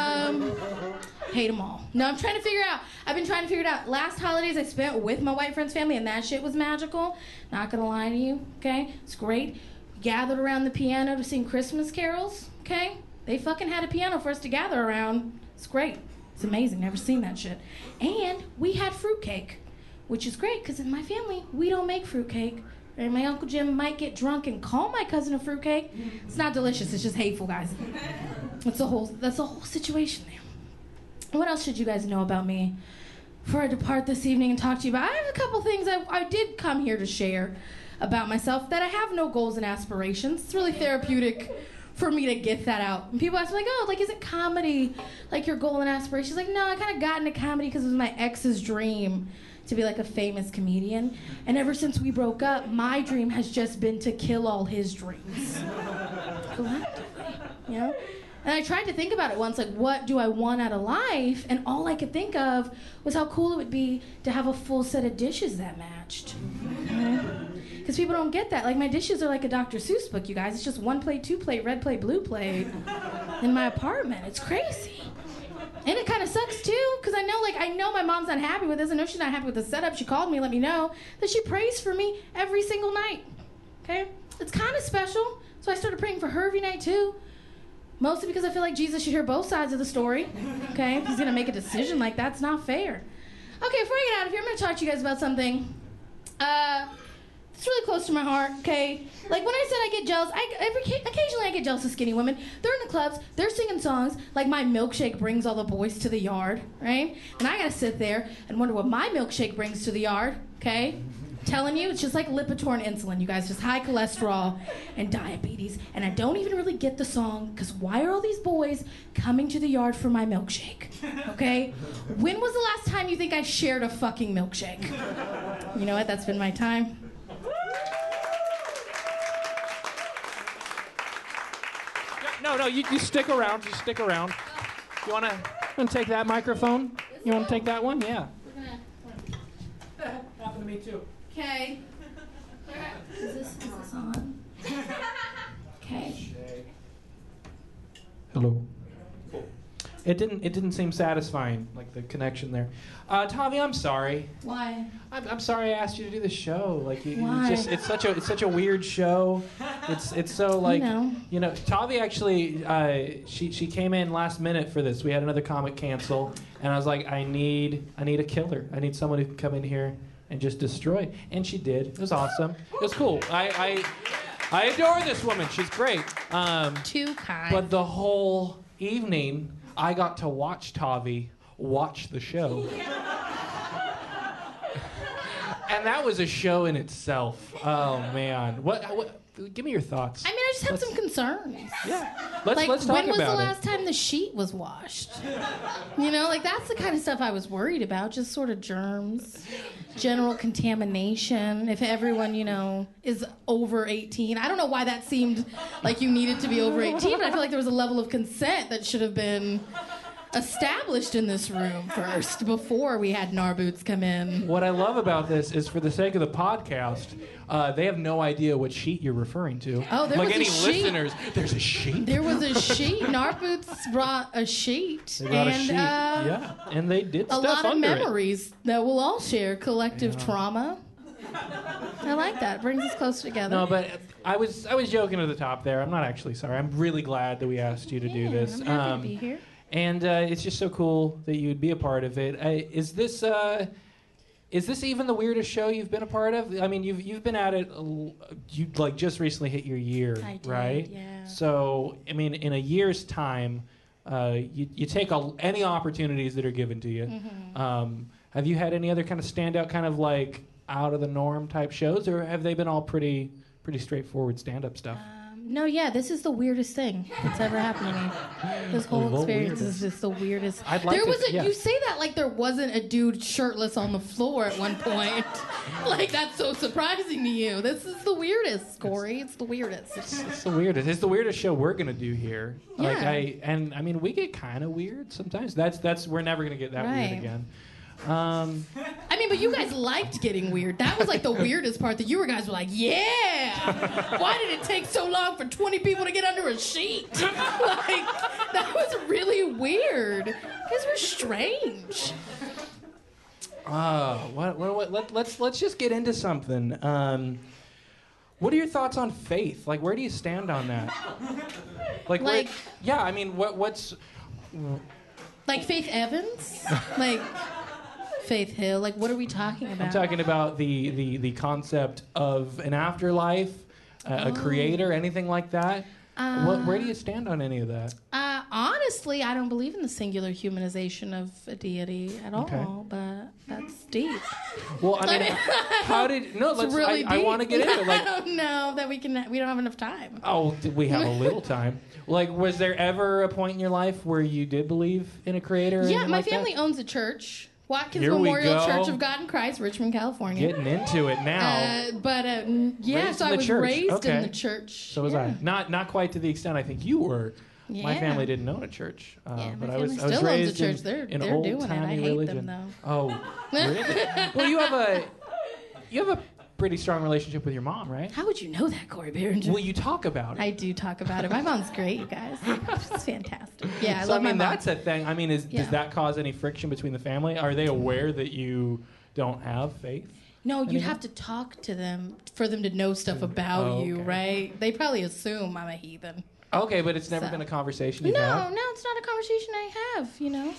Hate them all. No, I've been trying to figure it out. Last holidays I spent with my white friend's family, and that shit was magical. Not gonna lie to you, okay? It's great. Gathered around the piano to sing Christmas carols, okay? They fucking had a piano for us to gather around. It's great. It's amazing. Never seen that shit. And we had fruitcake, which is great because in my family, we don't make fruitcake. And my Uncle Jim might get drunk and call my cousin a fruitcake. It's not delicious. It's just hateful, guys. That's the whole situation there. What else should you guys know about me before I depart this evening and talk to you about? I have a couple things I did come here to share. about myself that I have no goals and aspirations. It's really therapeutic for me to get that out. And people ask me, like, oh, like, isn't comedy, like, your goal and aspiration? Like, no, I kind of got into comedy because it was my ex's dream to be, like, a famous comedian. And ever since we broke up, my dream has just been to kill all his dreams. Collectively, you know? And I tried to think about it once, like, what do I want out of life? And all I could think of was how cool it would be to have a full set of dishes that matched. Because people don't get that. Like, my dishes are like a Dr. Seuss book, you guys. It's just 1 plate, 2 plate, red plate, blue plate in my apartment. It's crazy. And it kind of sucks, too, because I know my mom's not happy with this. I know she's not happy with the setup. She called me, let me know that she prays for me every single night. Okay? It's kind of special. So I started praying for her every night, too. Mostly because I feel like Jesus should hear both sides of the story. Okay? If he's going to make a decision like that, it's not fair. Okay, before I get out of here, I'm going to talk to you guys about something. It's really close to my heart, okay? Like, when I said I get jealous, occasionally I get jealous of skinny women. They're in the clubs, they're singing songs, like my milkshake brings all the boys to the yard, right? And I gotta sit there and wonder what my milkshake brings to the yard, okay? Telling you, it's just like Lipitor and insulin, you guys, just high cholesterol and diabetes. And I don't even really get the song, because why are all these boys coming to the yard for my milkshake, okay? When was the last time you think I shared a fucking milkshake? You know what, that's been my time. No, you stick around. You stick around. You want to take that microphone? You want to take that one? Yeah. Happened to me too. Okay. Is this on? Okay. Hello. It didn't seem satisfying, like the connection there. Tavi, I'm sorry. Why? I'm sorry I asked you to do the show. Like Why? it's such a weird show. It's so like you know. Tavi actually she came in last minute for this. We had another comic cancel, and I was like, I need a killer. I need someone who can come in here and just destroy. And she did. It was awesome. It was cool. I adore this woman. She's great. Too kind. But the whole evening, I got to watch Tavi watch the show. And that was a show in itself. Oh, man. What give me your thoughts. I mean, I just have some concerns. Yeah. Let's talk about it. When was the last time the sheet was washed? You know, like, that's the kind of stuff I was worried about. Just sort of germs, general contamination. If everyone, you know, is over 18. I don't know why that seemed like you needed to be over 18, but I feel like there was a level of consent that should have been established in this room first before we had Narboots come in. What I love about this is, for the sake of the podcast, they have no idea what sheet you're referring to. Oh, there like was any a sheet. Listeners, there's a sheet. There was a sheet. Narboots brought a sheet. They brought a sheet. Yeah, and they did stuff a lot of under memories that we'll all share. Collective trauma. I like that. It brings us closer together. No, but I was joking at the top there. I'm not actually sorry. I'm really glad that we asked you to do this. I'm happy to be here. And it's just so cool that you'd be a part of it. Is this even the weirdest show you've been a part of? I mean, you've been at it. You like just recently hit your year, I did, right? Yeah. So I mean, in a year's time, you take any opportunities that are given to you. Mm-hmm. Have you had any other kind of standout, kind of like out of the norm type shows, or have they been all pretty straightforward stand-up stuff? No, yeah, this is the weirdest thing that's ever happened to me. This whole experience is just the weirdest. You say that like there wasn't a dude shirtless on the floor at one point. Like, that's so surprising to you. This is the weirdest, Corey. It's the weirdest. It's the weirdest. It's the weirdest show we're gonna do here. Yeah. Like I mean, we get kind of weird sometimes. That's we're never gonna get that weird again. I mean, but you guys liked getting weird. That was like the weirdest part, that you guys were like, yeah! Why did it take so long for 20 people to get under a sheet? Like, that was really weird. You guys were strange. Let's just get into something. What are your thoughts on faith? Like, where do you stand on that? Like yeah, I mean, what's... Like Faith Evans? Like... Faith Hill, like, what are we talking about? I'm talking about the concept of an afterlife, a creator, anything like that. Where do you stand on any of that? Honestly, I don't believe in the singular humanization of a deity at all. Okay. But That's deep. Well, I mean, how did no? It's Let's. really I want to deep. get into it. Like, I don't know that we don't have enough time. oh, we have a little time. Like, was there ever a point in your life where you did believe in a creator? or Yeah, anything my like that? family owns a church, Watkins Here we Memorial go. Church of God in Christ, Richmond, California. Getting into it now. Yeah, Raised so in I the was church. raised Okay. in the church. So was yeah. I. Not quite to the extent I think you were. My Yeah. family didn't own a church, Yeah, but my I was family still owns a raised church. in, They're in doing it. I old-timey hate them, religion. though. Oh, really? Well, you have a pretty strong relationship with your mom, right? How would you know that, Corey Behringer? Well, you talk about it. I do talk about it. My mom's great, you guys. She's fantastic. Yeah, I So love my mom. that's a thing. I mean, Yeah. does that cause any friction between the family? Are they aware that you don't have faith? No, you'd Anything? have to talk to them for them to know stuff about Oh, you, okay. right? They probably assume I'm a heathen. Okay, but it's never So- been a conversation No, you've had? no, it's not a conversation I have, you know,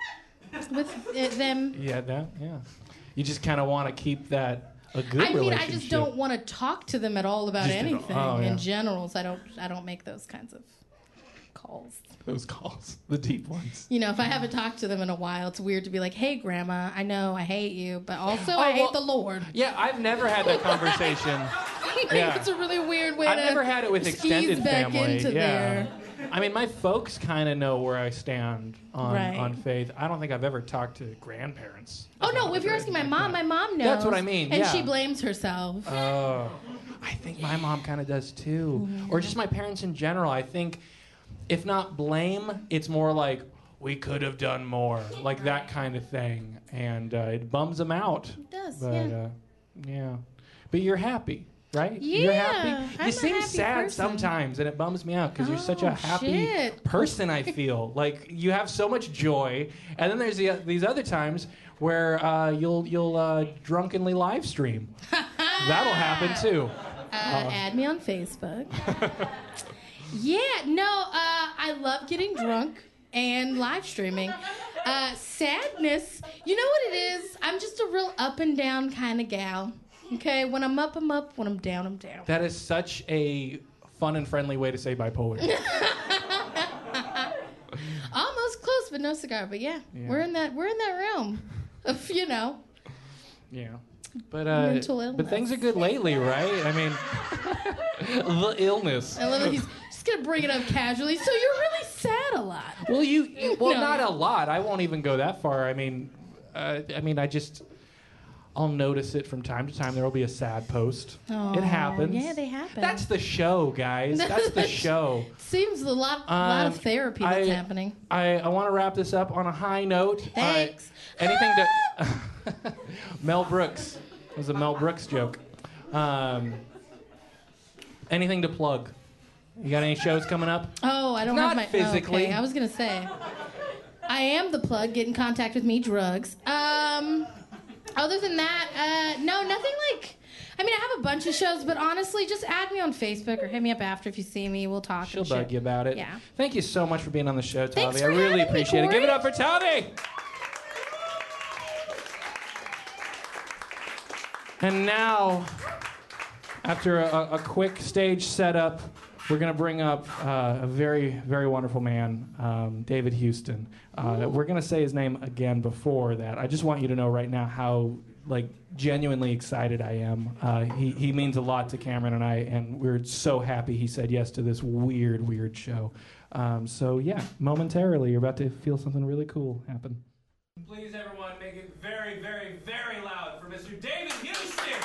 with them. Yeah, that, yeah. You just kind of want to keep that a good I mean, relationship. I just don't want to talk to them at all about Just- anything oh, yeah. in general. So I don't make those kinds of calls. Those calls, the deep ones. You know, if I haven't talked to them in a while, it's weird to be like, "Hey, Grandma, I know I hate you, but also I hate well, the Lord." Yeah, I've never had that conversation. Yeah. It's a really weird way I've to never had it with ease extended back family. into yeah. there. I mean, my folks kind of know where I stand Right. on faith. I don't think I've ever talked to grandparents. Oh no! about If you're it or asking my anything mom, like my mom knows. That's what I mean, and yeah. she blames herself. Oh, I think my mom kind of does too, or just my parents in general. I think, if not blame, it's more like we could have done more, like that kind of thing, and it bums them out. It does, But, yeah. yeah. But you're happy, right? Yeah, You're happy. I'm You a seem happy sad person. sometimes, and it bums me out because you're such a Oh, happy shit. person. I feel like you have so much joy, and then there's these other times where you'll drunkenly live stream. That'll happen too. Add me on Facebook. Yeah, no, I love getting drunk and live streaming. Sadness, you know what it is? I'm just a real up and down kind of gal. Okay, when I'm up, I'm up. When I'm down, I'm down. That is such a fun and friendly way to say bipolar. Almost close, but no cigar. But yeah, Yeah. we're in that realm of Yeah. But Mental but things are illness. good lately, right? I mean, the illness. I love it. He's just gonna bring it up casually. So you're really sad a lot. Well, No. not a lot. I won't even go that far. I'll notice it from time to time. There will be a sad post. Oh, It happens. yeah, they happen. That's the show, guys. That's the show. Seems a lot of therapy that's happening. I want to wrap this up on a high note. Thanks. Anything to Mel Brooks. It was a Mel Brooks joke. Anything to plug? You got any shows coming up? Oh, I don't Not have my physically. Okay, I was gonna say, I am the plug. Get in contact with me, drugs. Other than that, no, nothing like. I mean, I have a bunch of shows, but honestly, just add me on Facebook or hit me up after if you see me. We'll talk. She'll and shit. bug you about it. Yeah. Thank you so much for being on the show, Thanks Tavi. I for really having me, appreciate it. Give it Corey. up for Tavi. And now, after a quick stage setup, we're going to bring up a very, very wonderful man, David Houston. We're going to say his name again before that. I just want you to know right now how genuinely excited I am. He means a lot to Cameron and I, and we're so happy he said yes to this weird show. So yeah, momentarily, you're about to feel something really cool happen. Please, everyone, make it very, very, very loud for Mr. David Houston.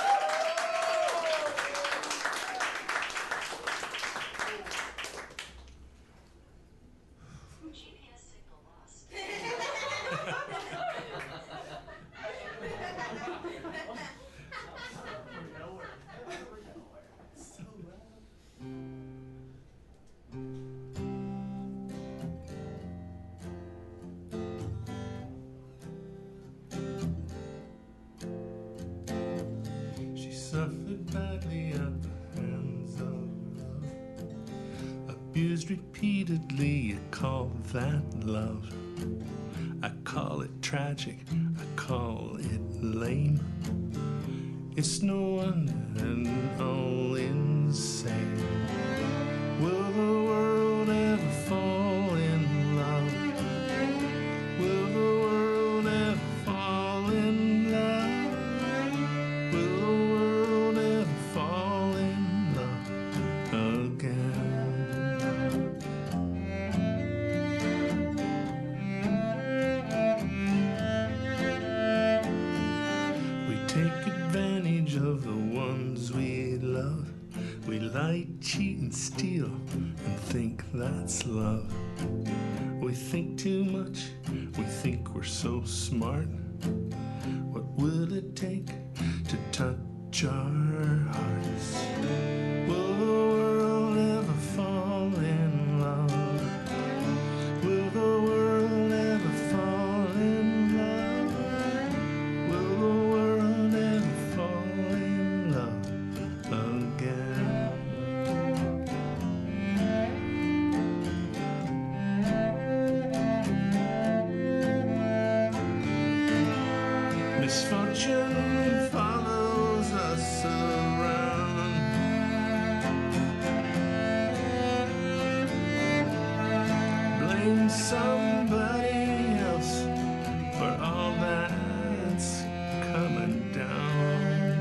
She suffered badly at the hands of love, abused repeatedly. You call that love? I call it tragic. I call it lame. It's no wonder and all insane. Will the world ever fall in love? Will the world ever fall in think that's love. We think too much, we think we're so smart. What will it take to touch our hearts? Will the world ever fall in love? Will the world ever fall in love? Will the world ever fall in love again? Misfortune follows us around. Blame somebody else for all that's coming down.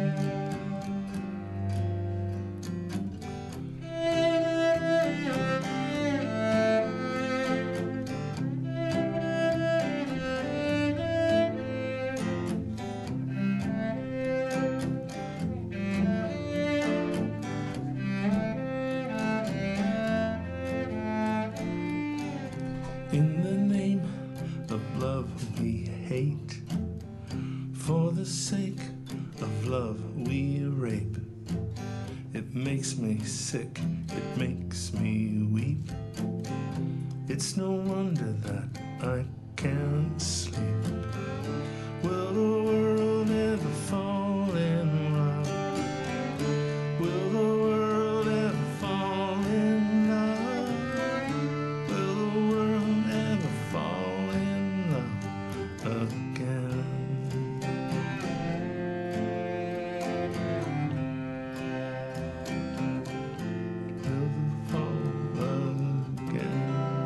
In the name of love we hate. For the sake of love we rape. It makes me sick, it makes me weep. It's no wonder that I can't sleep. Will the world ever fall in love? Will the world ever fall in love? Will the world ever fall in love again? Will it fall again?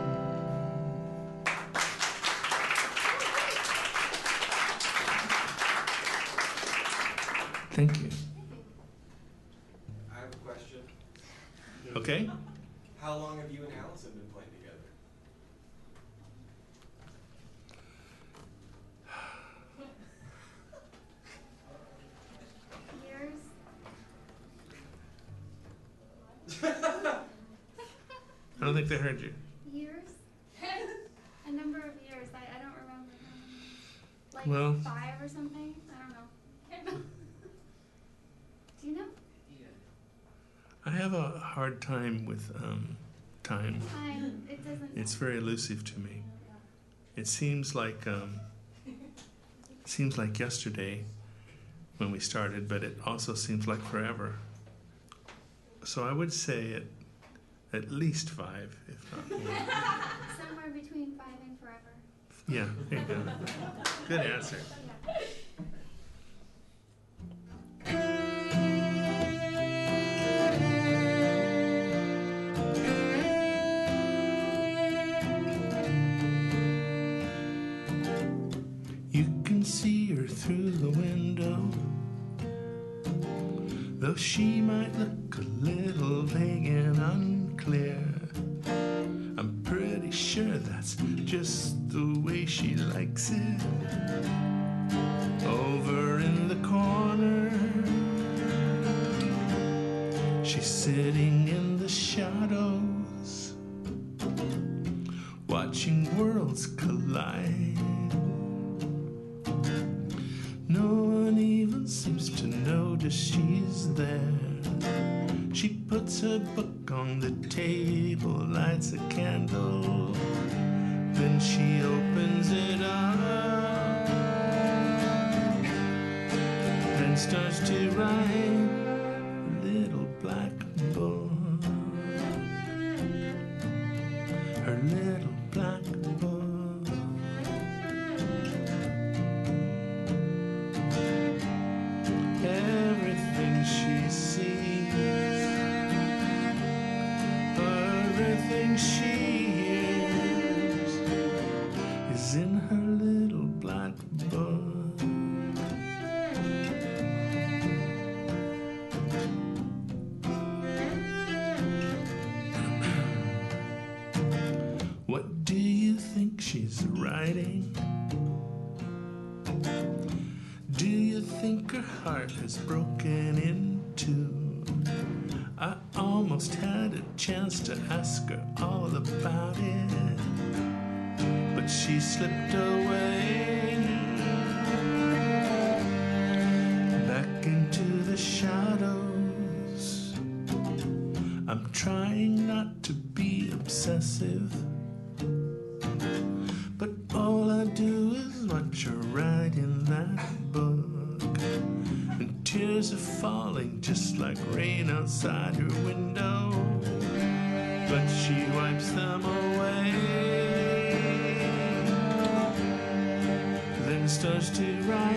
Thank you. I have a question. Okay. How long have you and Allison been playing together? Years. I don't think they heard you. Years? A number of years. I don't remember. Like Well- 5 or something? I don't know. Do you know? I have a hard time with time. It doesn't. It's very elusive to me. It seems like yesterday when we started, but it also seems like forever. So I would say at least 5, if not more. Somewhere between 5 and forever. Yeah, there you go. Good answer. You can see her through the window, though she might look a little vague and unclear. I'm pretty sure that's just the way she likes it. Over in the corner, she's sitting in the shadows, watching worlds collide. No one even seems to notice she's there. She puts her book on the table, lights a candle, then she opens it up and starts to write a little black book. Her little black book. Everything she sees, everything she hears is in her little black book. What do you think she's writing? Do you think her heart has broken in two? I almost had a chance to ask her all about it, but she slipped away back into the shadows. I'm trying not to be obsessive, but all I do is watch her write in that book, and tears are falling just like rain outside her window, but she wipes them away, then starts to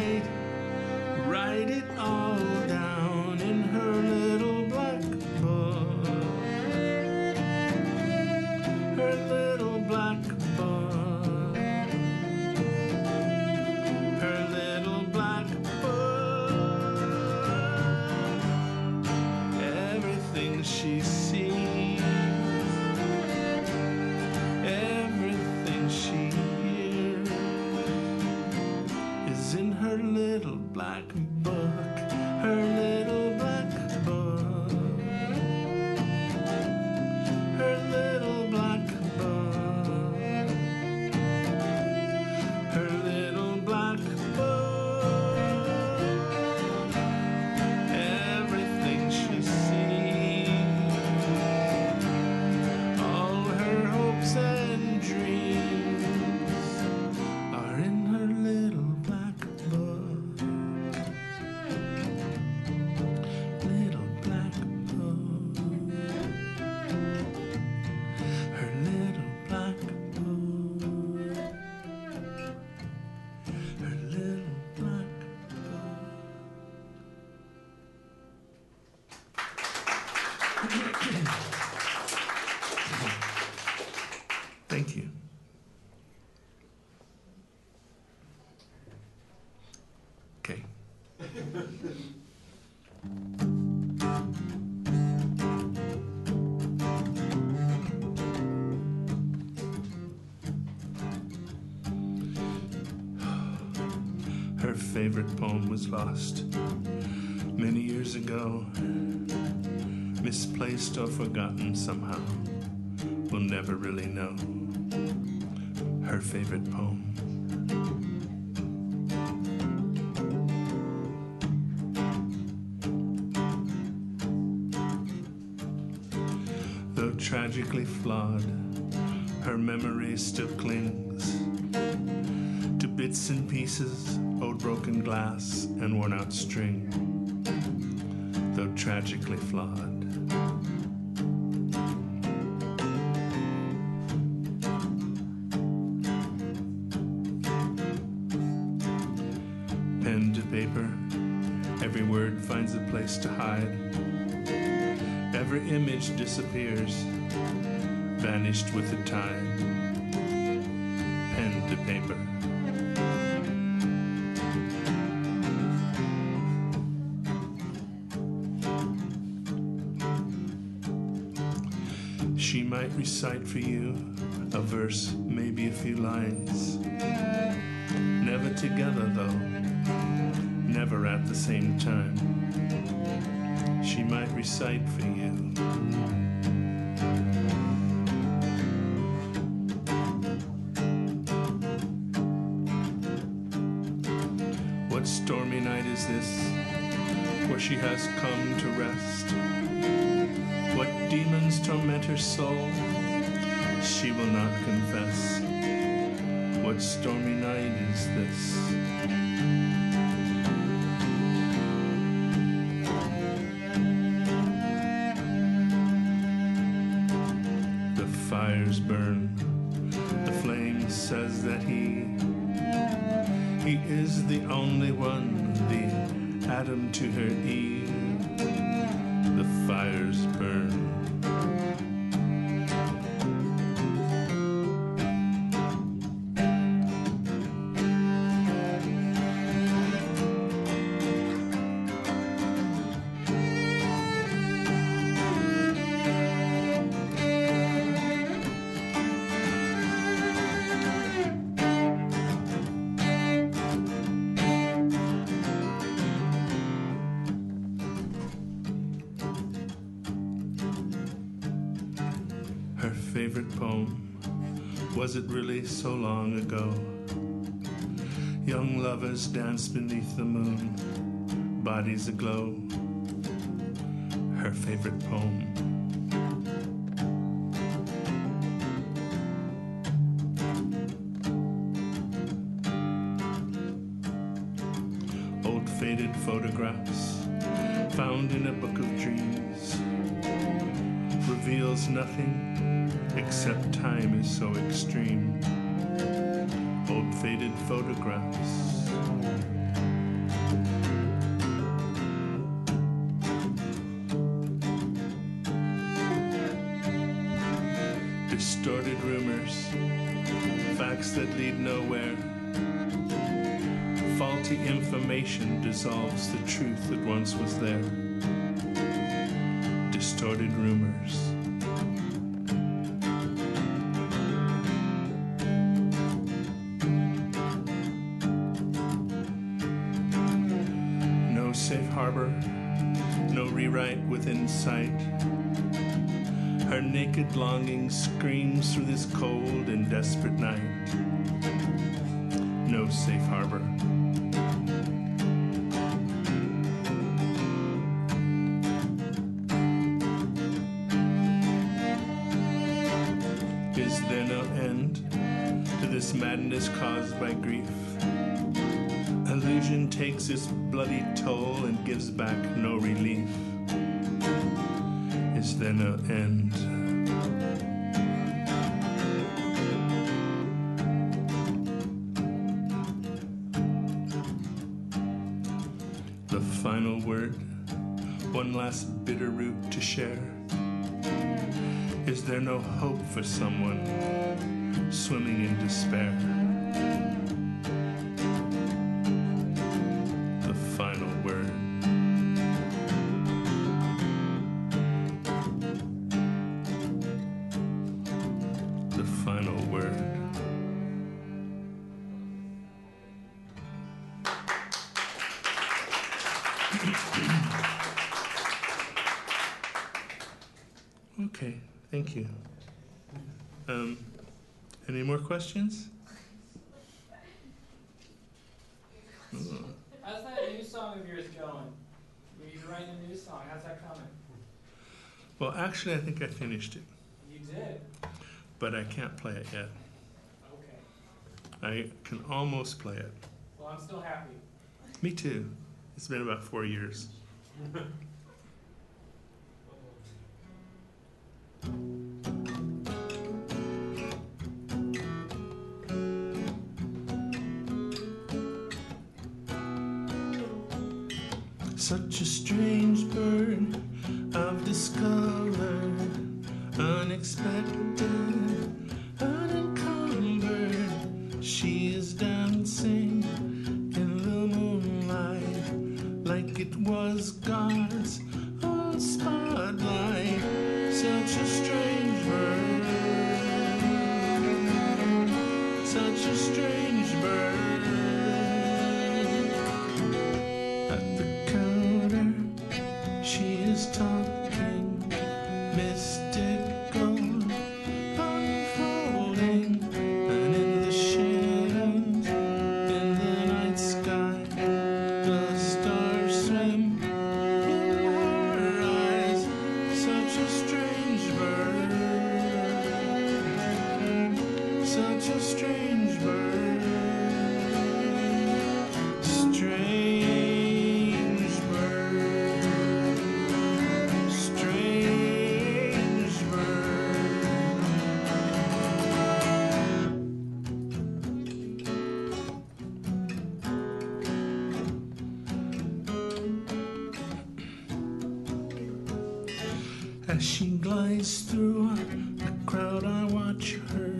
write it all down in her little black book, her little black book, her little black book. Everything she sees, everything she hears is in her little black book, her little black book, her little black book, her little black book. Everything she sees, all her hopes and dreams are in her little black book, little black book, her little black book, her little black book. Thank you. Okay. Her favorite poem was lost many years ago, misplaced or forgotten somehow. We'll never really know her favorite poem. Though tragically flawed, her memory still clings to bits and pieces, old broken glass and worn out string. Though tragically flawed. Pen to paper, every word finds a place to hide. Every image disappears, vanished with the tide. Pen to paper. She might recite for you a verse, maybe a few lines. Never together though, never at the same time. She might recite for you. What stormy night is this, where she has come to rest? What demons torment her soul, she will not confess. What stormy night is this? The fires burn, the flame says that he is the only one, the Adam to her Eve. The fires burn. favorite poem. Was it really so long ago? Young lovers dance beneath the moon, bodies aglow. Her favorite poem. Old faded photographs found in a book of dreams reveals nothing except time is so extreme. Old faded photographs. Distorted rumors, facts that lead nowhere. Faulty information dissolves the truth that once was there. Distorted rumors. No safe harbor, no rewrite within sight. Her naked longing screams through this cold and desperate night. No safe harbor. Is there no end to this madness caused by grief? Illusion takes its bloody toll and gives back no relief. Is there no end? The final word, one last bitter root to share. Is there no hope for someone swimming in despair? The final word. The final word. Okay, thank you. Any more questions? Oh. How's that new song of yours going? You're writing a new song. How's that coming? Well, actually, I think I finished it, You did. but I can't play it yet. Okay. I can almost play it. Well, I'm still happy. Me too. It's been about 4 years. Such a strange bird I've discovered, unexpected, unencumbered. She is dancing in the moonlight like it was God's own spotlight. Such a strange bird, such a strange bird. She is talking, mystical, unfolding, and in the shadows, in the night sky, the stars swim in her eyes. Such a strange bird, such a strange bird, strange. As she glides through the crowd, I watch her,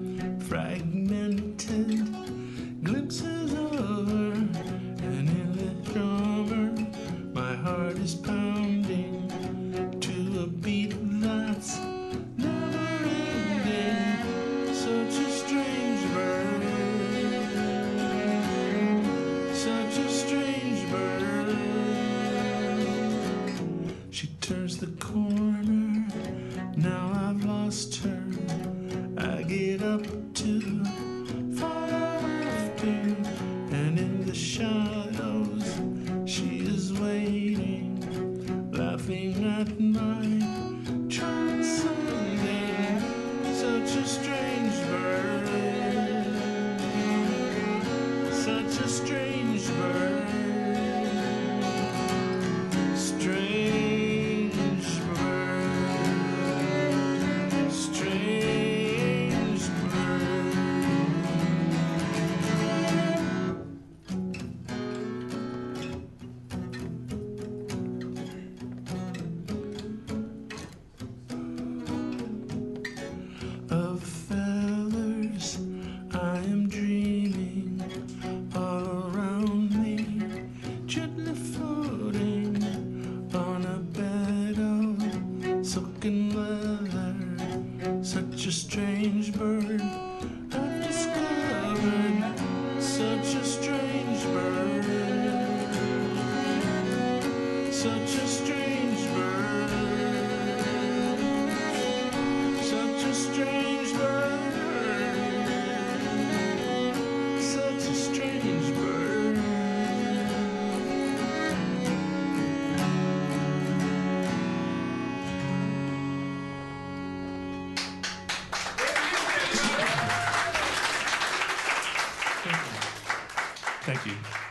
fragmented glimpses of her, and in the drummer, my heart is pounding to a beat that's never ending. Such a strange bird, such a strange bird. She turns the corner, now I've lost her. get up to fall after, and in the shadows she is waiting, laughing at my transcending. Such a strange bird, such a strange bird, strange bird, strange bird. Of feathers I am dreaming, all around me, gently floating on a bed of silken leather. Such a strange bird I've discovered, such a strange bird, such a strange bird, such a strange bird, such a strange bird. Thank you.